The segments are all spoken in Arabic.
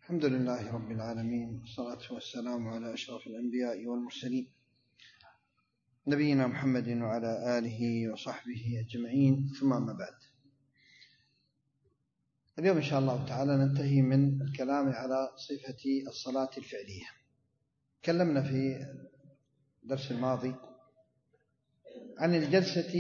الحمد لله رب العالمين، والصلاة والسلام على أشرف الأنبياء والمرسلين نبينا محمد وعلى آله وصحبه أجمعين، ثم ما بعد. اليوم إن شاء الله تعالى ننتهي من الكلام على صفة الصلاة الفعلية. تكلمنا في الدرس الماضي عن الجلسة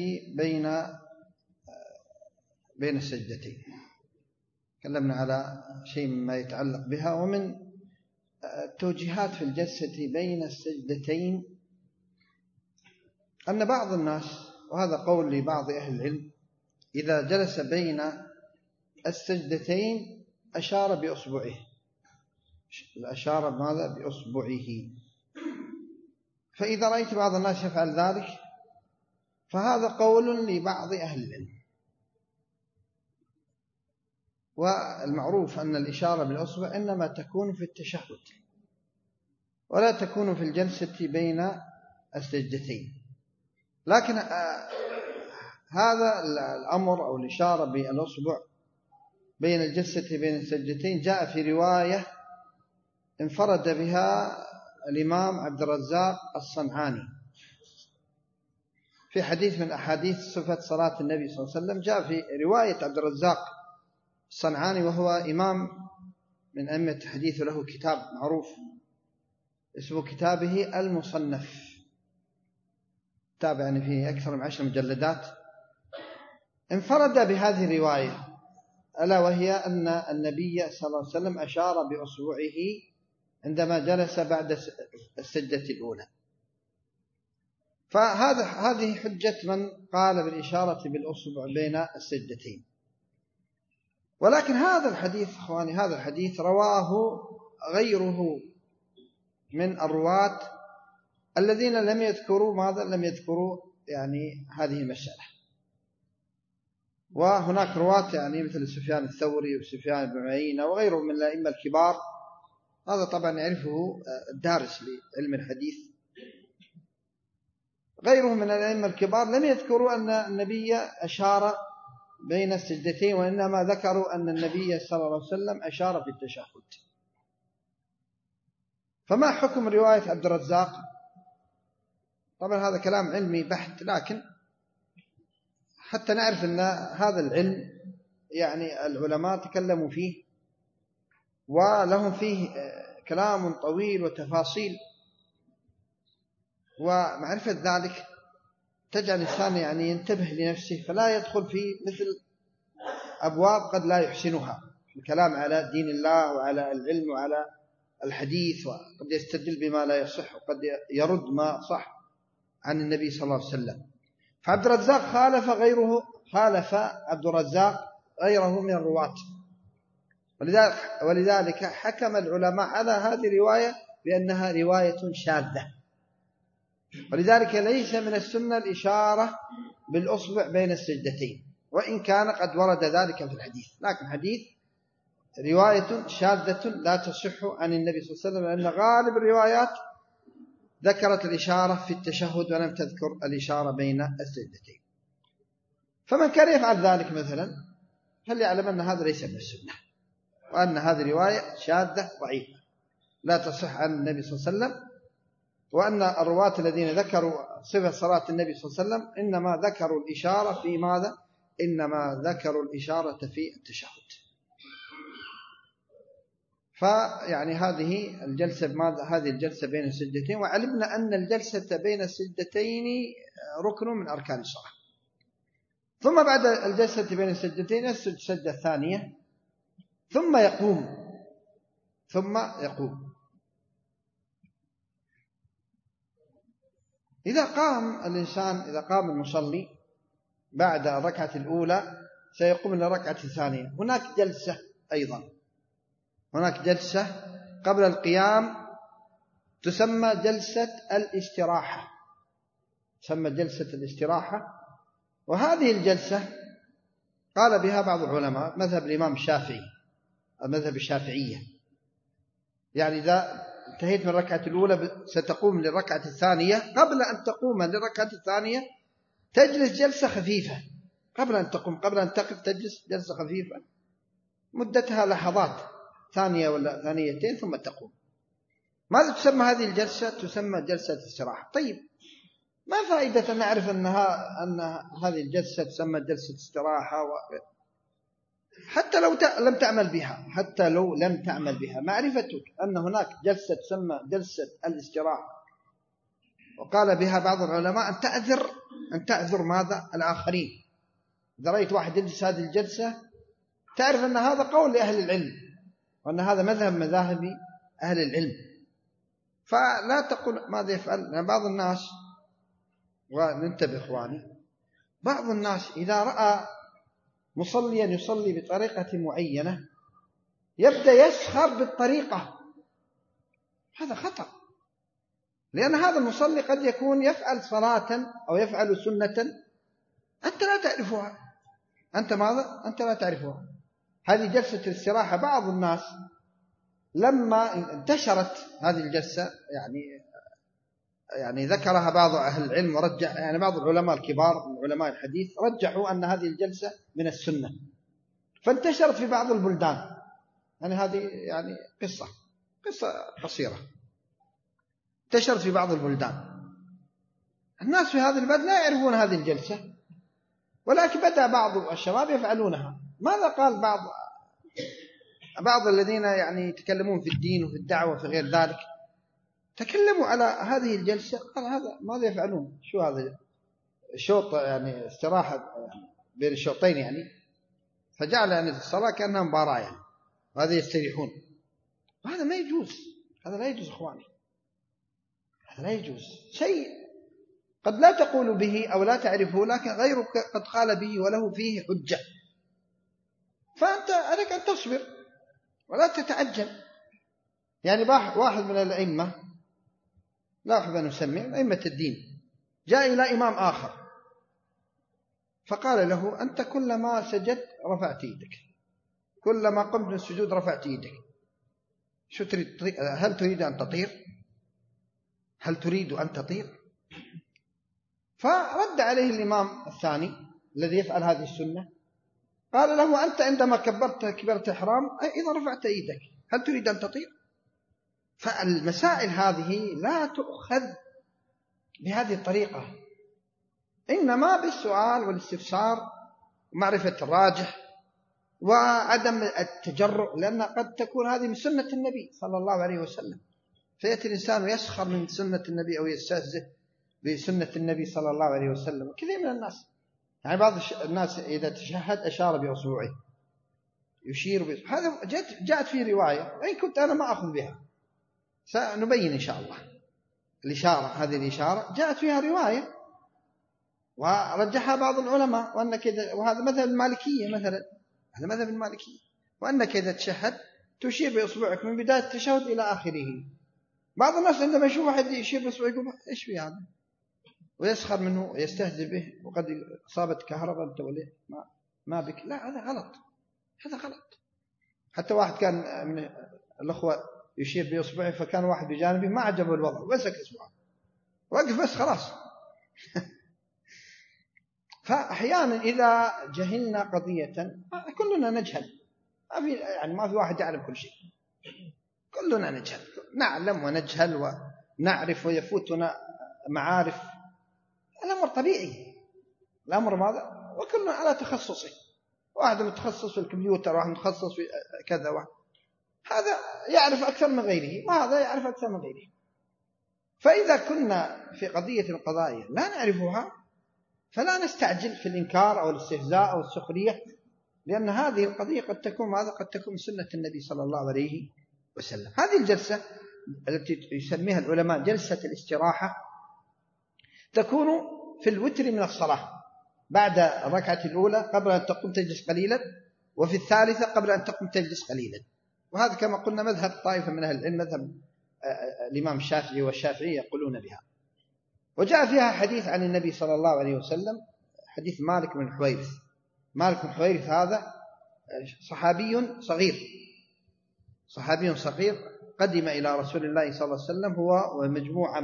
بين السجدتين، تكلمنا على شيء مما يتعلق بها. ومن التوجيهات في الجلسة بين السجدتين أن بعض الناس، وهذا قول لبعض أهل العلم، إذا جلس بين السجدتين أشار بأصبعه، أشار بماذا؟ بأصبعه. فإذا رأيت بعض الناس يفعل ذلك فهذا قول لبعض أهل العلم، والمعروف أن الإشارة بالأصبع إنما تكون في التشهد ولا تكون في الجلسة بين السجدتين. لكن هذا الأمر أو الإشارة بالأصبع بين الجلسة بين السجدتين جاء في رواية انفرد بها الإمام عبد الرزاق الصنعاني في حديث من أحاديث صفة صلاة النبي صلى الله عليه وسلم. جاء في رواية عبد الرزاق الصنعاني، وهو إمام من أئمة الحديث، له كتاب معروف اسمه كتابه المصنف، كتاب يعني فيه أكثر من 10 مجلدات. انفرد بهذه الرواية، ألا وهي أن النبي صلى الله عليه وسلم أشار بأصبعه عندما جلس بعد السجدة الأولى. هذه حجة من قال بالإشارة بالأصبع بين السجدتين. ولكن هذا الحديث أخواني، هذا الحديث رواه غيره من الرواة الذين لم يذكروا ماذا؟ لم يذكروا يعني هذه المسألة. وهناك رواة يعني مثل سفيان الثوري وسفيان بن عيينة وغيرهم من الأئمة الكبار، هذا طبعا يعرفه الدارس لعلم الحديث، غيرهم من الأئمة الكبار لم يذكروا أن النبي أشار بين السجدتين، وإنما ذكروا أن النبي صلى الله عليه وسلم أشار في التشهد. فما حكم رواية عبد الرزاق؟ طبعا هذا كلام علمي بحت، لكن حتى نعرف أن هذا العلم يعني العلماء تكلموا فيه ولهم فيه كلام طويل وتفاصيل، ومعرفة ذلك تجعل الإنسان يعني ينتبه لنفسه، فلا يدخل في مثل أبواب قد لا يحسنها، الكلام على دين الله وعلى العلم وعلى الحديث، وقد يستدل بما لا يصح وقد يرد ما صح عن النبي صلى الله عليه وسلم. فعبد الرزاق خالف عبد الرزاق غيره من الرواة، ولذلك حكم العلماء على هذه الرواية بأنها رواية شاذة. ولذلك ليس من السنة الإشارة بالأصبع بين السجدتين، وإن كان قد ورد ذلك في الحديث، لكن حديث رواية شاذة لا تصح عن النبي صلى الله عليه وسلم، لأن غالب الروايات ذكرت الإشارة في التشهد ولم تذكر الإشارة بين السجدتين. فمن كان يفعل ذلك مثلا فليعلم أن هذا ليس من السنة، وأن هذه رواية شاذة ضعيفة لا تصح عن النبي صلى الله عليه وسلم، وأن الرواة الذين ذكروا صفة صلاة النبي صلى الله عليه وسلم إنما ذكروا الإشارة في ماذا؟ إنما ذكروا الإشارة في التشهد. فيعني هذه الجلسة بين السجدتين، وعلمنا أن الجلسة بين السجدتين ركن من أركان الصلاة. ثم بعد الجلسة بين السجدتين يسجد السجدة الثانية ثم يقوم. إذا قام المصلي بعد الركعة الأولى سيقوم للركعة الثانية. هناك جلسة أيضا، هناك جلسة قبل القيام تسمى جلسة الاستراحة، تسمى جلسة الاستراحة. وهذه الجلسة قال بها بعض العلماء مذهب الإمام الشافعي، المذهب الشافعية، يعني إذا انتهيت من الركعة الأولى ستقوم للركعة الثانية. قبل أن تقوم للركعة الثانية تجلس جلسة خفيفة، قبل أن تقف تجلس جلسة خفيفة مدتها لحظات، ثانية ولا ثانيتين ثم تقوم. ماذا تسمى هذه الجلسة؟ تسمى جلسة استراحة. طيب، ما فائدة أن نعرف أن هذه الجلسة تسمى جلسة استراحة حتى لو لم تعمل بها، حتى لو لم تعمل بها، معرفتك أن هناك جلسة تسمى جلسة الاستراحة وقال بها بعض العلماء أن تعذر ماذا؟ الآخرين. إذا رأيت واحد يجلس هذه الجلسة تعرف أن هذا قول لأهل العلم وأن هذا مذهب مذاهب أهل العلم، فلا تقول ماذا يفعل. لأن بعض الناس، وننتبه إخواني، بعض الناس إذا رأى مصليا يصلي بطريقة معينة يبدأ يسخر بالطريقة. هذا خطأ، لأن هذا المصلي قد يكون يفعل صلاة أو يفعل سنة أنت لا تعرفها. أنت ماذا؟ أنت لا تعرفها. هذه جلسة الاستراحة بعض الناس لما انتشرت هذه الجلسة يعني ذكرها بعض أهل العلم ورجح، يعني بعض العلماء الكبار من علماء الحديث رجحوا أن هذه الجلسة من السنة، فانتشرت في بعض البلدان. يعني هذه يعني قصة قصيرة انتشرت في بعض البلدان. الناس في هذه البلد لا يعرفون هذه الجلسة، ولكن بدأ بعض الشباب يفعلونها. ماذا قال بعض الذين يعني يتكلمون في الدين وفي الدعوة وفي غير ذلك، تكلموا على هذه الجلسة، قال هذا ماذا يفعلون؟ شو هذا؟ شوط يعني استراحة بين الشوطين يعني، فجعل يعني الصلاة كأنها مباراة يعني، وهذا يستريحون. وهذا ما يجوز، هذا لا يجوز إخواني، هذا لا يجوز. شيء قد لا تقول به أو لا تعرفه، لكن غيرك قد قال به وله فيه حجة، فأنت عليك أن تصبر ولا تتعجل. يعني واحد من الأئمة، لا أحب أن أسمي أئمة الدين، جاء إلى إمام آخر فقال له أنت كلما سجدت رفعت يدك، كلما قمت من السجود رفعت يدك، شو تريد؟ هل تريد أن تطير؟ هل تريد أن تطير؟ فرد عليه الإمام الثاني الذي يفعل هذه السنة، قال له أنت عندما كبرت إحرام إذا رفعت يدك هل تريد أن تطير؟ فالمسائل هذه لا تؤخذ بهذه الطريقة، إنما بالسؤال والاستفسار ومعرفة الراجح وعدم التجرؤ، لأن قد تكون هذه من سنة النبي صلى الله عليه وسلم، فيأتي الإنسان يسخر من سنة النبي أو يستهزئ بسنة النبي صلى الله عليه وسلم. كثير من الناس، يعني بعض الناس إذا تشهد أشار بأصبعه، يشير بأصبعه. هذا جاءت فيه رواية، وإن كنت أنا ما أخذ بها، سنبين إن شاء الله. الإشارة، هذه الإشارة جاءت فيها رواية ورجحها بعض العلماء، وهذا مذهب المالكية مثلا، هذا مذهب المالكية، وأنك إذا تشهد تشير بأصبعك من بداية التشهد إلى آخره. بعض الناس عندما يشوف واحد يشير بأصبعه يقول إيش في هذا، ويسخر منه ويستهزئ به، وقد أصابت كهرباء أنت وليه ما بك. لا، هذا غلط، هذا غلط. حتى واحد كان من الأخوة يشير بأصبعه، فكان واحد بجانبه ما عجبه الوضع ومسك إصبعه وقف بس خلاص. فأحيانا إذا جهلنا قضية، كلنا نجهل، ما في واحد يعلم كل شيء، كلنا نجهل، نعلم ونجهل ونعرف ويفوتنا معارف. الأمر طبيعي، الأمر ماذا؟ وكلنا على تخصصه، واحد متخصص في الكمبيوتر، واحد متخصص في كذا، واحد هذا يعرف أكثر من غيره، وهذا يعرف أكثر من غيره. فإذا كنا في قضية القضايا لا نعرفها فلا نستعجل في الإنكار أو الاستهزاء أو السخرية، لأن هذه القضية قد تكون ماذا؟ قد تكون سنة النبي صلى الله عليه وسلم. هذه الجلسة التي يسميها العلماء جلسة الاستراحة تكون في الوتر من الصلاة، بعد الركعة الأولى قبل أن تقوم تجلس قليلا، وفي الثالثة قبل أن تقوم تجلس قليلا. وهذا كما قلنا مذهب طائفة من أهل العلم، مذهب الإمام الشافعي والشافعي يقولون بها. وجاء فيها حديث عن النبي صلى الله عليه وسلم، حديث مالك بن حويرث. مالك بن حويرث هذا صحابي صغير قدم إلى رسول الله صلى الله عليه وسلم هو ومجموعة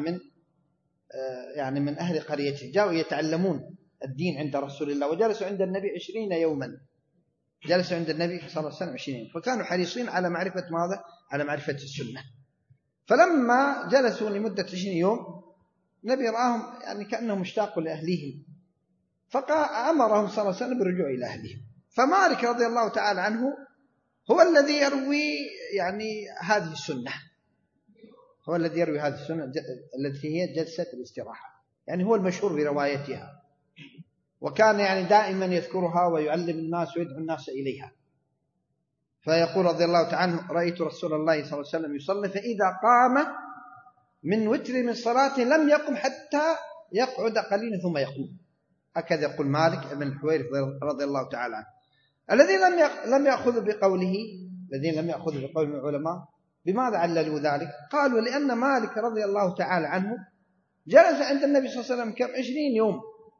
من أهل قريته، جاءوا يتعلمون الدين عند رسول الله، وجلسوا عند النبي 20 يوما جلسوا عند النبي صلى الله عليه وسلم 20 يوم، فكانوا حريصين على معرفة ماذا؟ على معرفة السنة. فلما جلسوا لمدة 20 يوم النبي رآهم يعني كأنهم اشتاقوا لأهليهم، فأمرهم صلى الله عليه وسلم بالرجوع إلى أهلهم. فمالك رضي الله تعالى عنه هو الذي يروي يعني هذه السنة، هو الذي يروي هذه السنة التي هي جلسة الاستراحة، يعني هو المشهور بروايتها، وكان يعني دائما يذكرها ويعلم الناس ويدعو الناس إليها. فيقول رضي الله تعالى عنه: رأيت رسول الله صلى الله عليه وسلم يصلي فإذا قام من وتر من صلاته لم يقم حتى يقعد قليلا ثم يقوم. هكذا يقول مالك بن الحويرث رضي الله تعالى عنه. الذين لم يأخذوا بقوله، الذين لم يأخذوا بقول العلماء، بماذا عللوا ذلك؟ قالوا لأن مالك رضي الله تعالى عنه جلس عند النبي صلى الله عليه وسلم كم 20 يوم،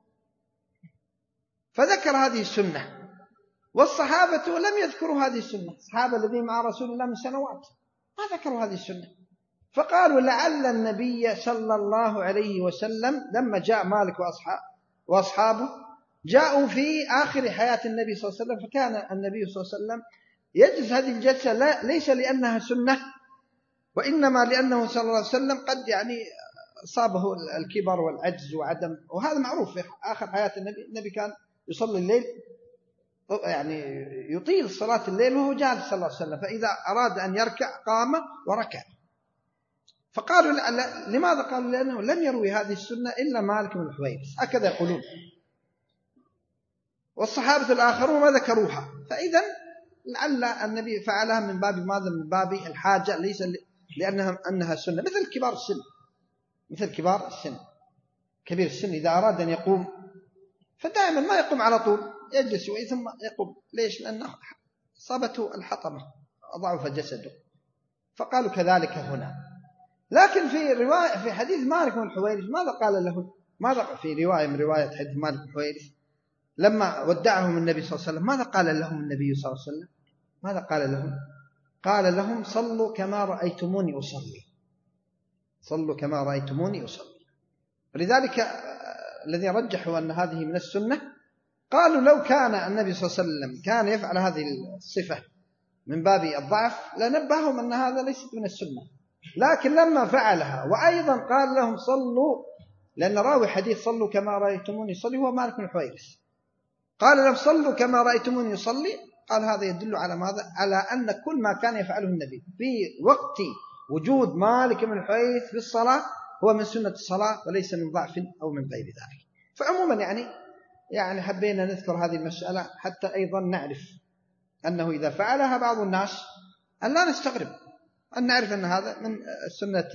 فذكر هذه السنة، والصحابة لم يذكروا هذه السنة، الصحابة الذين مع رسول الله من سنوات ما ذكروا هذه السنة. فقالوا لعل النبي صلى الله عليه وسلم لما جاء مالك وأصحابه جاءوا في آخر حياة النبي صلى الله عليه وسلم، فكان النبي صلى الله عليه وسلم يجلس هذه الجلسة ليس لأنها سنة، وإنما لأنه صلى الله عليه وسلم قد يعني أصابه الكبر والعجز وعدم، وهذا معروف في آخر حياة النبي كان يصلي الليل، يعني يطيل صلاة الليل وهو جالس صلى الله عليه وسلم، فإذا أراد أن يركع قام وركع. فقالوا لماذا؟ قالوا لأنه لم يروي هذه السنة إلا مالك بن الحويرث، هكذا يقولون، والصحابة الآخرون ما ذكروها. فإذا لعل النبي فعلها من باب ماذا؟ من باب الحاجة، ليس أنها سنة، مثل كبار السن، مثل كبار السن. كبير السن إذا أراد أن يقوم فدائما ما يقوم على طول، يجلس ثم يقوم. ليش؟ لأنه أصابته الحطمة، ضعف جسده. فقالوا كذلك هنا. لكن في حديث مالك بن الحويرث ماذا قال له؟ ماذا في رواية من رواية حديث مالك بن الحويرث لما ودعهم النبي صلى الله عليه وسلم ماذا قال لهم النبي صلى الله عليه وسلم؟ ماذا قال لهم؟ قال لهم: صلوا كما رأيتموني أصلي، صلوا كما رأيتموني أصلي. ولذلك الذين رجحوا أن هذه من السنة قالوا لو كان النبي صلى الله عليه وسلم كان يفعل هذه الصفة من باب الضعف لنبههم أن هذا ليست من السنة، لكن لما فعلها وأيضا قال لهم صلوا، لأن راوي حديث صلوا كما رأيتموني يصلي هو مالك بن الحويرث، قال لهم صلوا كما رأيتموني يصلي، قال هذا يدل على ماذا؟ على أن كل ما كان يفعله النبي في وقت وجود مالك بن الحويرث في الصلاة هو من سنة الصلاة وليس من ضعف أو من غير ذلك. فعموما يعني حبينا نذكر هذه المسألة حتى أيضا نعرف أنه إذا فعلها بعض الناس أن لا نستغرب، أن نعرف أن هذا من السنة،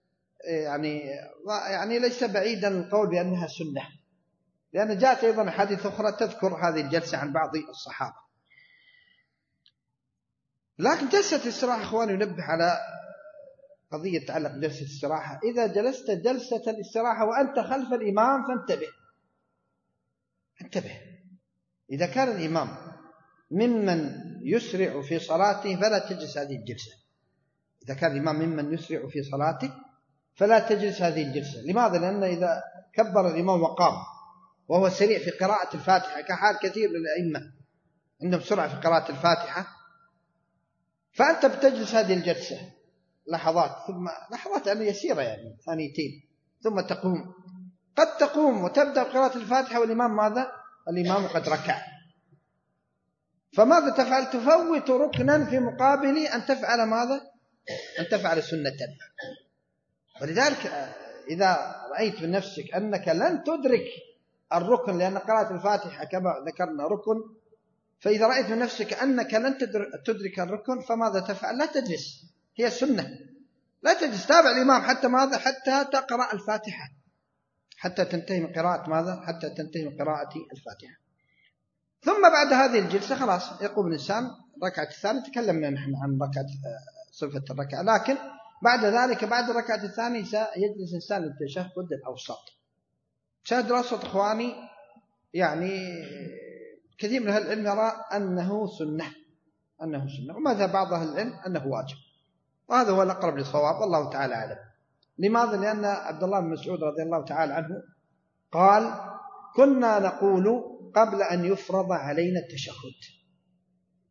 يعني ليس بعيدا القول بأنها سنة، لأن جاءت أيضا حديث أخرى تذكر هذه الجلسة عن بعض الصحابة. لكن جلسة الاستراحة أخواني ينبه على قضية تتعلق بجلسة الاستراحة. إذا جلست جلسة الاستراحة وأنت خلف الإمام فانتبه، انتبه. إذا كان الإمام ممن يسرع في صلاته فلا تجلس هذه الجلسة، إذا كان الإمام ممن يسرع في صلاته فلا تجلس هذه الجلسة. لماذا؟ لأن إذا كبر الإمام وقام وهو سريع في قراءة الفاتحة كحال كثير من الأئمة عندهم سرعة في قراءة الفاتحة، فأنت بتجلس هذه الجلسة لحظات، ثم لحظات يعني يسيرة يعني ثانيتين، ثم تقوم، قد تقوم وتبدأ قراءة الفاتحة والإمام ماذا؟ الإمام قد ركع، فماذا تفعل؟ تفوت ركنا في مقابل أن تفعل ماذا؟ أن تفعل سنة. ولذلك إذا رأيت من نفسك أنك لن تدرك الركن، لأن قراءة الفاتحة كما ذكرنا ركن، فإذا رأيت من نفسك أنك لن تدرك الركن فماذا تفعل؟ لا تجلس، هي السنة، لا تجلس، تابع الإمام حتى ماذا؟ حتى تقرأ الفاتحة، حتى تنتهي من قراءة ماذا؟ حتى تنتهي من قراءة الفاتحة. ثم بعد هذه الجلسة خلاص يقوم الإنسان ركعة الثانية. تكلمنا نحن عن ركعة صفة الركعة، لكن بعد ذلك بعد الركعة الثانية سيجلس الإنسان للتشهد الأوسط. التشهد الأوسط إخواني يعني كثير من أهل العلم يرى أنه سنة، ومذهب بعض أهل العلم أنه واجب، وهذا هو الأقرب للصواب والله تعالى أعلم. لماذا؟ لأن عبد الله بن مسعود رضي الله تعالى عنه قال: كنا نقول قبل أن يفرض علينا التشهد،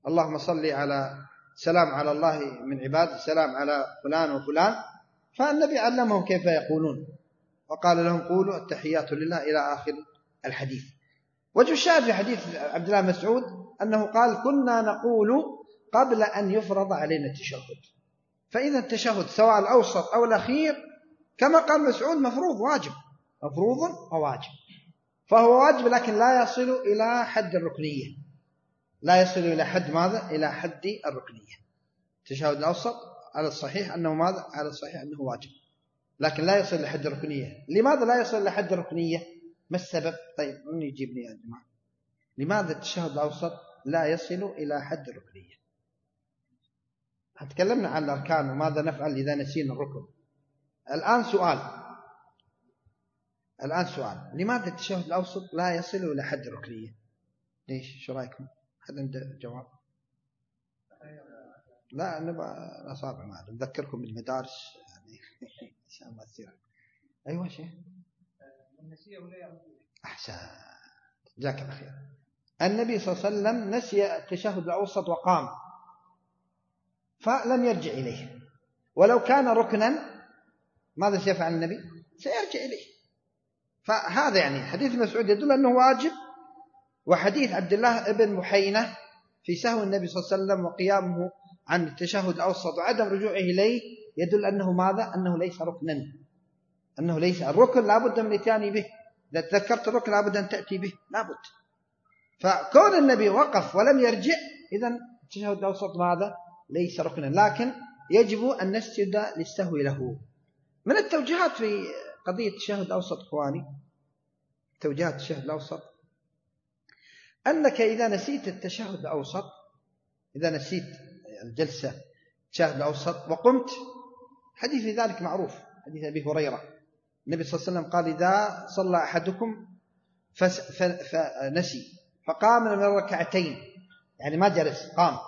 اللهم صل على سلام على الله من عباده، سلام على فلان وفلان، فالنبي علمهم كيف يقولون وقال لهم قولوا التحيات لله إلى آخر الحديث. وجه الشاهد في حديث عبد الله مسعود أنه قال كنا نقول قبل أن يفرض علينا التشهد. فإذا التشهد سواء الأوسط أو الأخير كما قال مسعود مفروض واجب، مفروض وواجب، فهو واجب لكن لا يصل إلى حد الركنية، لا يصل إلى حد ماذا؟ إلى حد الركنية. التشهد الأوسط على الصحيح أنه ماذا؟ على الصحيح أنه واجب، لكن لا يصل إلى حد الركنية. لماذا لا يصل إلى حد الركنية؟ ما السبب؟ طيب من يجيبني يا جماعة؟ لماذا التشهد الأوسط لا يصل إلى حد الركنية؟ تكلمنا عن الأركان وماذا نفعل إذا نسينا الركن. الآن سؤال لماذا التشهد الأوسط لا يصل إلى حد الركنية؟ ليش؟ شو رأيكم؟ هل عنده جواب؟ لا نبغى أصابع معنا نذكركم بالمدارس يعني عشان ما تصير. أيوة شيء أحسن، جزاك الله خير. النبي صلى الله عليه وسلم نسي التشهد الأوسط وقام فلم يرجع إليه، ولو كان ركنا ماذا سيفعل النبي؟ سيرجع إليه. فهذا يعني حديث مسعود يدل أنه واجب، وحديث عبد الله ابن محينة في سهو النبي صلى الله عليه وسلم وقيامه عن التشهد الأوسط وعدم رجوعه إليه يدل أنه ماذا؟ أنه ليس ركنا، أنه ليس الركن لابد من الاتيان به. إذا تذكرت الركن لابد أن تأتي به، لابد. فكون النبي وقف ولم يرجع إذن التشهد الأوسط ماذا؟ ليس ركنا، لكن يجب أن نسجد للسهو له. من التوجيهات في قضية التشهد الأوسط إخواني، توجيهات التشهد الأوسط، أنك إذا نسيت التشهد الأوسط، إذا نسيت الجلسة التشهد الأوسط وقمت، حديث في ذلك معروف، حديث أبي هريرة، النبي صلى الله عليه وسلم قال إذا صلى أحدكم فنسي فقام من الركعتين، يعني ما جلس قام،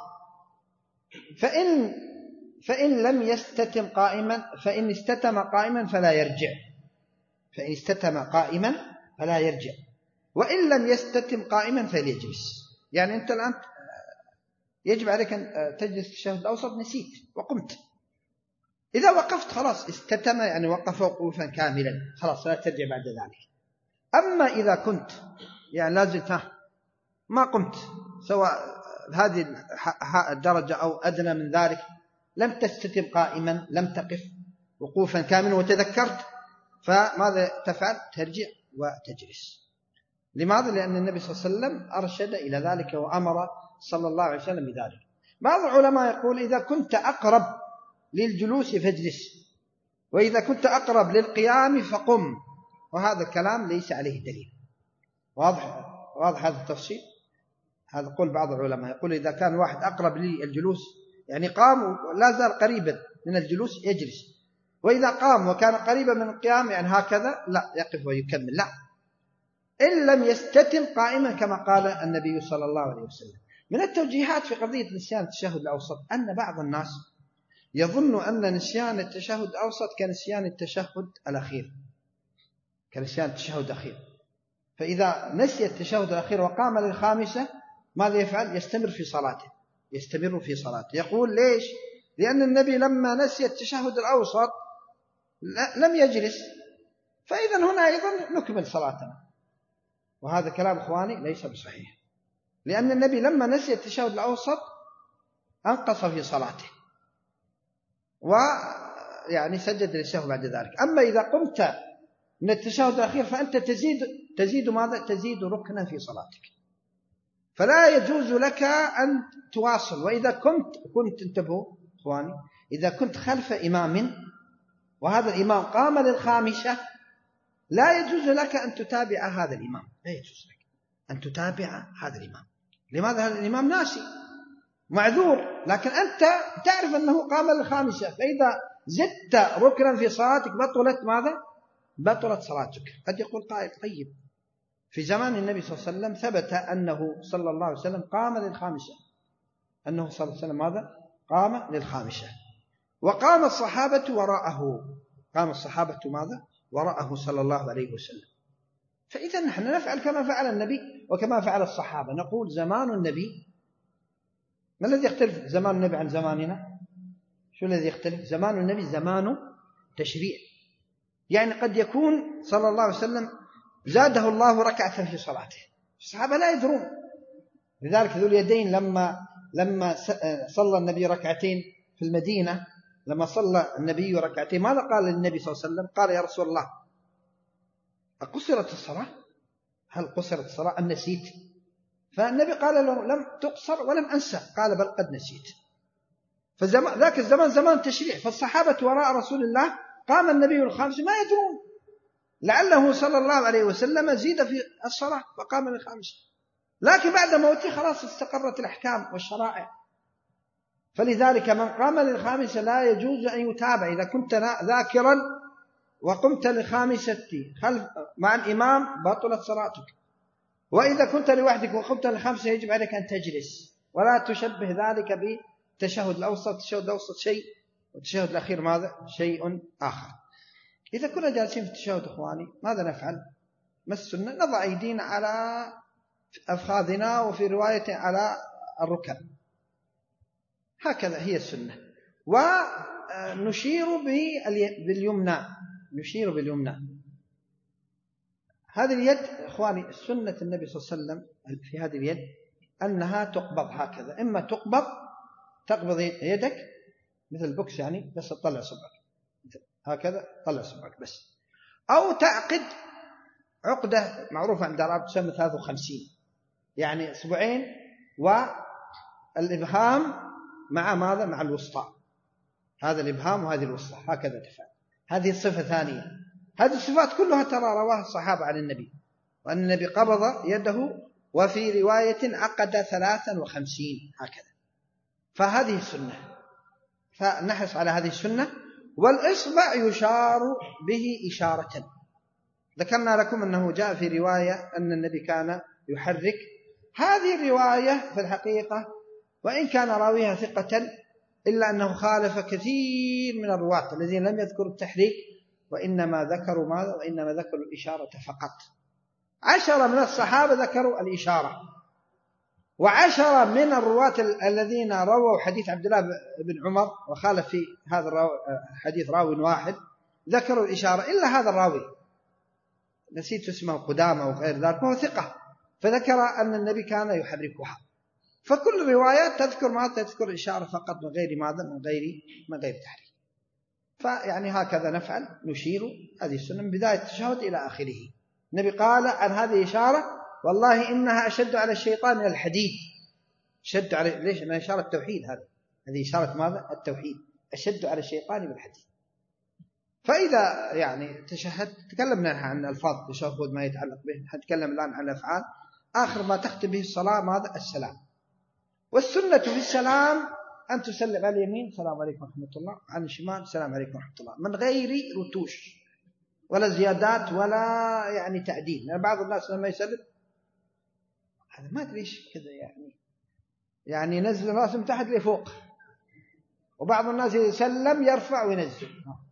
فإن لم يستتم قائما، فإن استتم قائما فلا يرجع، فإن استتم قائما فلا يرجع، وإن لم يستتم قائما فليجلس. يعني أنت الآن يجب عليك أن تجلس في التشهد الأوسط، نسيت وقمت، إذا وقفت خلاص استتم، يعني وقف وقوفا كاملا، خلاص لا ترجع بعد ذلك. أما إذا كنت يعني لازلت ما قمت، سواء هذه الدرجة أو أدنى من ذلك، لم تستتم قائما، لم تقف وقوفا كاملا وتذكرت، فماذا تفعل؟ ترجع وتجلس. لماذا؟ لأن النبي صلى الله عليه وسلم أرشد إلى ذلك وأمر صلى الله عليه وسلم بذلك. بعض العلماء يقول إذا كنت أقرب للجلوس فاجلس، وإذا كنت أقرب للقيام فقم، وهذا الكلام ليس عليه دليل. واضح هذا التفصيل؟ هذا قول بعض العلماء، يقول إذا كان واحد أقرب للجلوس يعني قام ولا زال قريبا من الجلوس يجلس، وإذا قام وكان قريبا من القيام يعني هكذا لا يقف ويكمل، لا، إن لم يستتم قائما كما قال النبي صلى الله عليه وسلم. من التوجيهات في قضية نسيان التشهد الأوسط أن بعض الناس يظن أن نسيان التشهد الأوسط كنسيان التشهد الأخير، كنسيان التشهد الأخير. فإذا نسي التشهد الأخير وقام للخامسة ماذا يفعل؟ يستمر في صلاته. يقول ليش؟ لأن النبي لما نسي التشهد الأوسط لم يجلس، فإذا هنا أيضا نكمل صلاتنا، وهذا كلام إخواني ليس بصحيح، لأن النبي لما نسي التشهد الأوسط أنقص في صلاته ويعني سجد للسهو بعد ذلك. أما إذا قمت من التشهد الأخير فأنت تزيد ماذا؟ تزيد ركنا في صلاتك، فلا يجوز لك أن تواصل. وإذا كنت انتبهوا إخواني، إذا كنت خلف إمام وهذا الإمام قام للخامسة لا يجوز لك أن تتابع هذا الإمام، لا يجوز لك أن تتابع هذا الإمام. لماذا؟ هذا الإمام ناسي معذور، لكن أنت تعرف أنه قام للخامسة، فإذا زدت ركنا في صلاتك بطلت ماذا؟ بطلت صلاتك. قد يقول قائل طيب في زمان النبي صلى الله عليه وسلم ثبت أنه صلى الله عليه وسلم قام للخامسة، أنه صلى الله عليه وسلم ماذا؟ قام للخامسة، وقام الصحابة وراءه، قام الصحابة ماذا؟ وراءه صلى الله عليه وسلم. فإذا نحن نفعل كما فعل النبي وكما فعل الصحابة، نقول زمان النبي ما الذي يختلف زمان النبي عن زماننا؟ شو الذي يختلف؟ زمان النبي زمان تشريع، يعني قد يكون صلى الله عليه وسلم زاده الله ركعة في صلاته، الصحابة لا يدرون. لذلك ذو اليدين لما صلى النبي ركعتين في المدينة، لما صلى النبي ركعتين ماذا قال للنبي صلى الله عليه وسلم؟ قال يا رسول الله أقصرت الصلاة؟ هل قصرت الصلاة أم نسيت؟ فالنبي قال له لم تقصر ولم أنسى، قال بل قد نسيت. ذاك الزمان زمان تشريع، فالصحابة وراء رسول الله قام النبي الخامس ما يدرون، لعله صلى الله عليه وسلم زيد في الصلاة فقام للخامس، لكن بعد موته خلاص استقرت الأحكام والشرائع. فلذلك من قام للخامس لا يجوز أن يتابع. إذا كنت ذاكرا وقمت للخامسة مع الإمام بطلت صلاتك، وإذا كنت لوحدك وقمت للخامسة يجب عليك أن تجلس، ولا تشبه ذلك بالتشهد الأوسط. التشهد الأوسط شيء والتشهد الأخير ماذا؟ شيء آخر. إذا كنا جالسين في التشهد إخواني ماذا نفعل؟ ما السنة؟ نضع أيدينا على أفخاذنا، وفي رواية على الركب، هكذا هي السنة. ونشير باليمنى، نشير باليمنى. هذه اليد إخواني سنة النبي صلى الله عليه وسلم في هذه اليد أنها تقبض هكذا، إما تقبض يدك مثل البوكس يعني، بس تطلع صبعك هكذا، طلع صبعك بس، أو تعقد عقدة معروفة عند العرب تسمى 53، يعني أصبعين والإبهام مع ماذا؟ مع الوسطى، هذا الإبهام وهذه الوسطى هكذا تفعل. هذه الصفة ثانية. هذه الصفات كلها ترى رواها الصحابة عن النبي، وأن النبي قبض يده، وفي رواية عقد 53 هكذا. فهذه السنة، فنحرص على هذه السنة. والإصبع يشار به إشارة، ذكرنا لكم أنه جاء في رواية أن النبي كان يحرك. هذه الرواية في الحقيقة وإن كان راويها ثقة إلا أنه خالف كثير من الرواة الذين لم يذكروا التحريك، وإنما ذكروا ماذا؟ وإنما ذكروا الإشارة فقط. 10 من الصحابة ذكروا الإشارة، و10 من الرواة الذين رووا حديث عبد الله بن عمر وخالف في هذا حديث راوي واحد ذكروا الإشارة، إلا هذا الراوي نسيت اسمه قدامة وغير ذلك، وهو ثقة، فذكر أن النبي كان يحركها. فكل الروايات تذكر ما تذكر إشارة فقط من غير ماذا؟ من غير تحريك. فيعني هكذا نفعل، نشير. هذه السنة من بداية التشهد إلى آخره. النبي قال عن هذه إشارة والله إنها أشد على الشيطان من الحديد. أشد على ليش؟ من إشارة التوحيد، هذه إشارة ماذا؟ التوحيد، أشد على الشيطان من الحديد. فإذا يعني تشهد، تكلمنا عن ألفاظ التشهد ما يتعلق به، نتكلم الآن عن الأفعال. آخر ما تختم به الصلاة ماذا؟ السلام. والسنة في السلام أن تسلم على اليمين السلام عليكم ورحمة الله، عن الشمال السلام عليكم ورحمة الله، من غير رتوش ولا زيادات ولا يعني تعديل. يعني بعض الناس لما يسلم هذا ما أدري إيش كذا، يعني ينزل راسه من تحت لفوق، وبعض الناس يسلم يرفع وينزل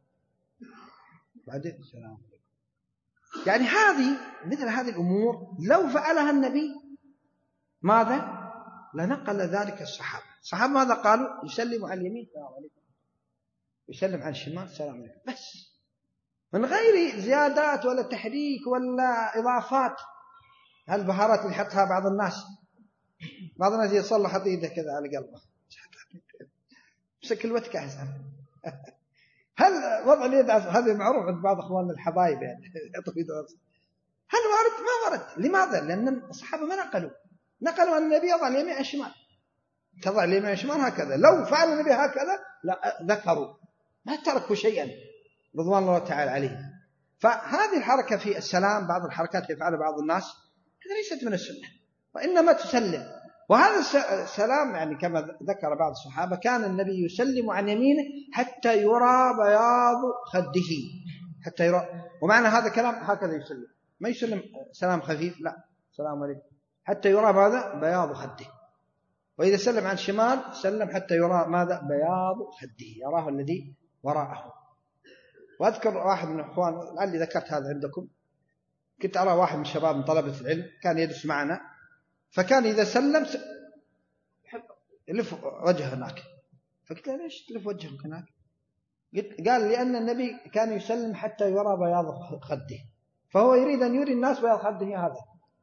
بعدين السلام عليكم. يعني مثل هذه الأمور لو فعلها النبي ماذا؟ لنقل ذلك الصحابة ماذا قالوا؟ يسلم على اليمين السلام عليكم، يسلم على الشمال السلام عليكم، بس من غير زيادات ولا تحريك ولا إضافات. هالبهارات اللي يحطها بعض الناس يصلح حط يده كذا على قلبه مسك الوتكة أحسن. هل وضع اليد هذا معروف عند بعض أخواننا الحبايب يعني هل وارد؟ ما ورد. لماذا؟ لأن الصحابة ما نقلوا أن النبي يضع اليمين على الشمال، تضع اليمين على الشمال هكذا. لو فعل النبي هكذا لا ذكروا، ما تركوا شيئا رضوان الله تعالى عليه. فهذه الحركة في السلام، بعض الحركات اللي يفعلها بعض الناس هذا ليست من السنة، وإنما تسلم. وهذا السلام يعني كما ذكر بعض الصحابة كان النبي يسلم عن يمينه حتى يرى بياض خده، حتى يرى. ومعنى هذا كلام هكذا يسلم، ما يسلم سلام خفيف، لا السلام عليكم حتى يرى ماذا؟ بياض خده. وإذا سلم عن الشمال سلم حتى يرى ماذا؟ بياض خده، يراه الذي وراءه. وأذكر واحد من الأخوان لعلي ذكرت هذا عندكم، كنت أرى واحد من الشباب من طلبة العلم كان يدرس معنا، فكان إذا سلم يلف وجهه هناك. فقلت له ليش تلف وجهك هناك؟ قال لأن النبي كان يسلم حتى يرى بياض خده، فهو يريد أن يري الناس بياض خده هذا.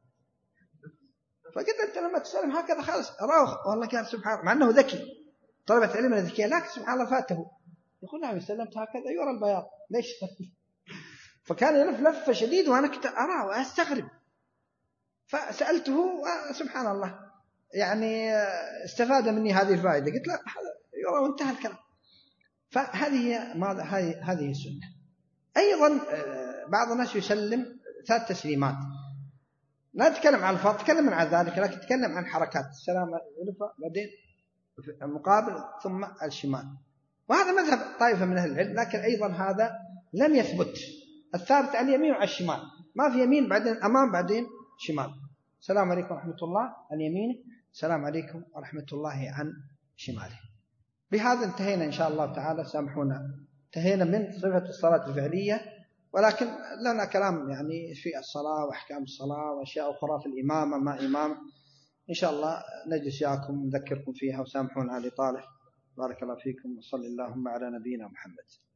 فقلت أنت لما تسلم هكذا خلاص روح. والله كان سبحان، مع أنه ذكي، طلبة علم ذكية، لكن سبحان الله فاته. يقول نعم سلمت هكذا يرى البياض ليش؟ فكان يلف لفة شديد وأنا كنت أراه وأستغرب. فسألته سبحان الله يعني استفاد مني هذه الفائدة. قلت لا يرى وانتهى الكلام. فهذه هذه السنة. أيضا بعض الناس يسلم 3 تسليمات، لا نتكلم عن الفرض، تكلم عن ذلك، لكن تكلم عن حركات السلام يلف بعدين المقابل ثم الشمال. وهذا مذهب طائفة من أهل العلم، لكن أيضا هذا لم يثبت. الثابت على اليمين وعلى الشمال، ما في يمين بعدين أمام بعدين شمال. السلام عليكم ورحمة الله عن يمينه، السلام عليكم ورحمة الله عن شماله. بهذا انتهينا إن شاء الله تعالى، سامحونا، انتهينا من صفة الصلاة الفعلية، ولكن لنا كلام يعني في الصلاة وأحكام الصلاة وأشياء أخرى في الإمامة ما إمامة، إن شاء الله نجلس وياكم ونذكركم فيها، وسامحونا على الإطالة. بارك الله فيكم، وصلى اللهم على نبينا محمد.